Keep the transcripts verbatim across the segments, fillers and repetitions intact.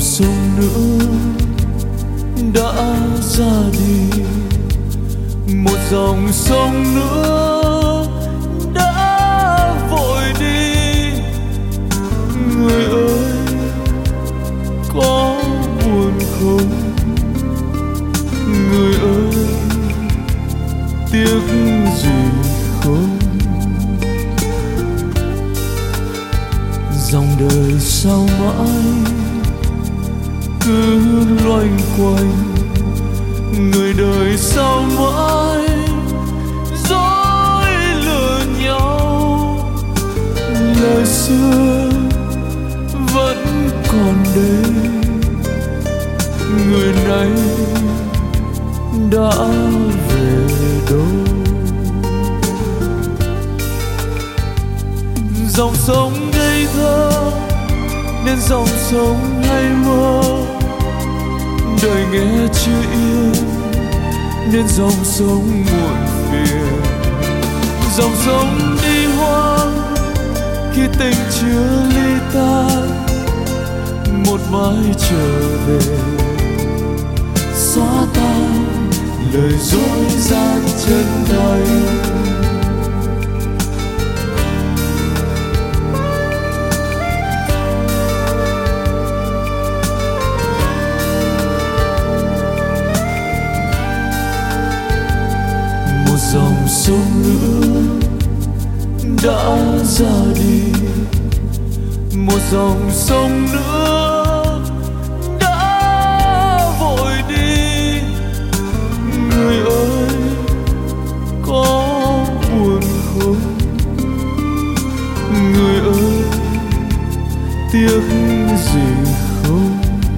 sông nữa đã ra đi, một dòng sông nữa đã vội đi. Người ơi có buồn không, người ơi tiếc gì không? Dòng đời sao mãi cứ loanh quanh, người đời sao mãi dối lừa nhau. Lời xưa vẫn còn đây, người này đã về đâu? Dòng sông ngây thơ nên dòng sông hay mơ, đời nghe chưa yên nên dòng sông muộn phiền. Dòng sông đi hoang khi tình chưa ly tan, một mai trở về xóa tan lời dối gian chân thành. Dòng sông nữa đã ra đi, một dòng sông nữa đã vội đi. Người ơi có buồn không, người ơi tiếc gì không?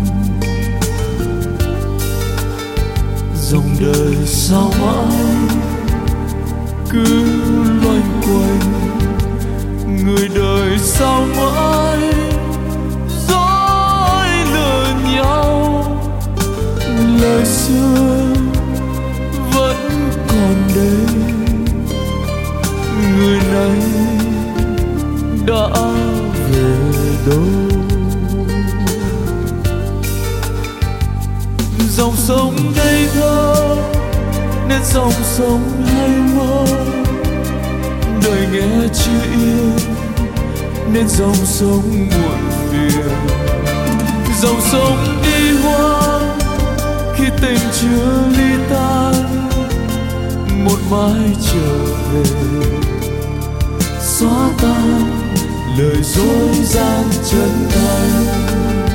Dòng đời sao mãi cứ loanh quanh, người đời sao mãi dối lừa nhau. Lời xưa vẫn còn đây, người này đã về đâu? Dòng sông ngây thơ nên dòng sông hay mơ, đời nghe chưa yên nên dòng sông muộn phiền. Dòng sông đi hoang khi tình chưa ly tan, một mai trở về xóa tan lời dối gian chân thành.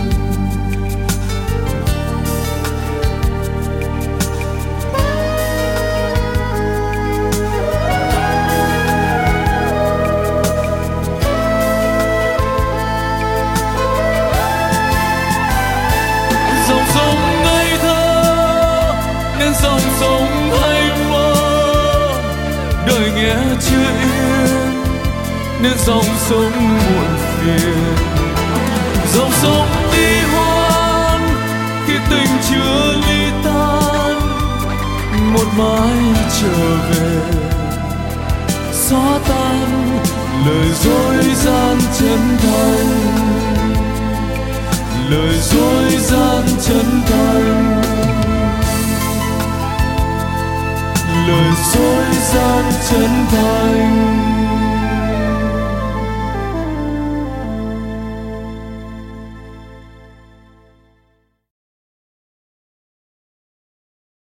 Dòng sông hay mơ, đời nghe chưa yên nên dòng sông muộn phiền. Dòng sông đi hoang khi tình chưa ly tan, một mai trở về xóa tan lời dối gian chân thành, lời dối gian chân thành, lời dối gian chân thành.